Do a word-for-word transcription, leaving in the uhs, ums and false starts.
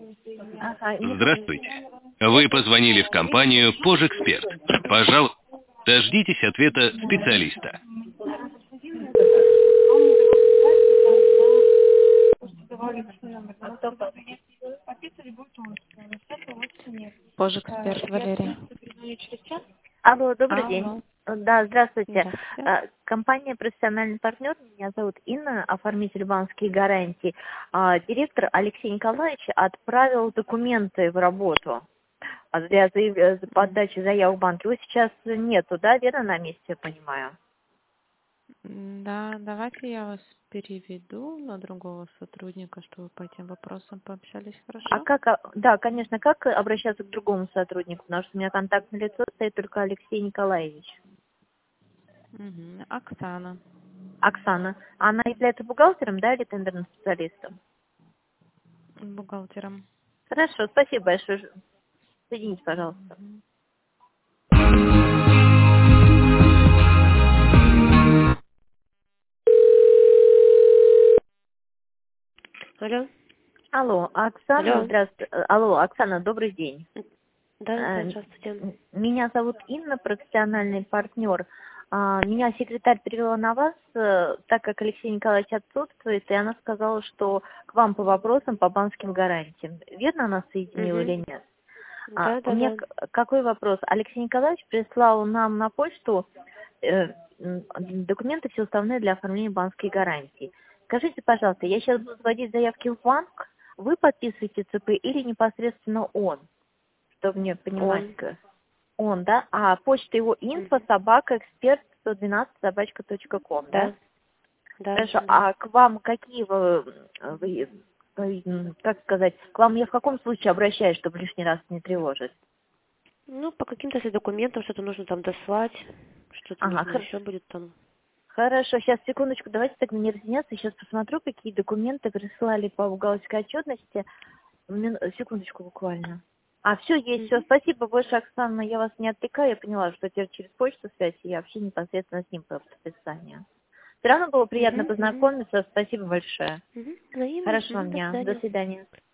Ага, не- Здравствуйте. Вы позвонили в компанию «Пожэксперт». Пожалуйста, дождитесь ответа специалиста. Пожэксперт, Валерия. Алло, добрый день. Алло. Да, здравствуйте. Здравствуйте. А, Компания «Профессиональный партнер». Меня зовут Инна, оформитель банковских гарантий. А, Директор Алексей Николаевич отправил документы в работу а, для заяв- за подачи заявок в банке. Его сейчас нету, да, верно, на месте, я понимаю? М, Да, давайте я вас переведу на другого сотрудника, чтобы по этим вопросам пообщались, А хорошо? как, а, да, конечно, как обращаться к другому сотруднику? Потому что у меня контактное лицо стоит только Алексей Николаевич. Мгм. Оксана. Оксана. Она является бухгалтером, да, или тендерным специалистом? Бухгалтером. Хорошо, спасибо большое. Соедините, пожалуйста. Мгм. Алло. Алло, Оксана, Алло. здравствуйте. Э, Алло, Оксана, добрый день. Да, да, Э, здравствуйте. м- Меня зовут Инна, профессиональный партнер. А, Меня секретарь перевела на вас, э, так как Алексей Николаевич отсутствует, и она сказала, что к вам по вопросам по банковским гарантиям. Верно она соединила Угу. или нет? А, Да, у да, меня да. к- какой вопрос? Алексей Николаевич прислал нам на почту э, м, документы все уставные для оформления банковских гарантий. Скажите, пожалуйста, я сейчас буду заводить заявки в банк, вы подписываете ЦП или непосредственно он, чтобы мне понимать? Он. к- Он, да? А почта его инфо Мгм. собака эксперт сто двенадцать собачка точка ком, да? Да, да, Хорошо. да. А к вам какие вы, вы, вы, м, как сказать, к вам я в каком случае обращаюсь, чтобы лишний раз не тревожить? Ну, по каким-то если документам что-то нужно там дослать, что-то Ага, нужно хорошо. еще будет там. Хорошо, сейчас, секундочку, давайте так не разъединяться. Сейчас посмотрю, какие документы прислали по бухгалтерской отчетности. Мин- Секундочку буквально. А, все, есть, все. Угу. Спасибо больше, Оксана. Я вас не отвлекаю. Я поняла, что теперь через почту связь, и я вообще непосредственно с ним по подписанию. Все равно было приятно Угу, угу. познакомиться. Спасибо большое. Угу. Взаимно. Хорошего Угу. До дня. До свидания. свидания.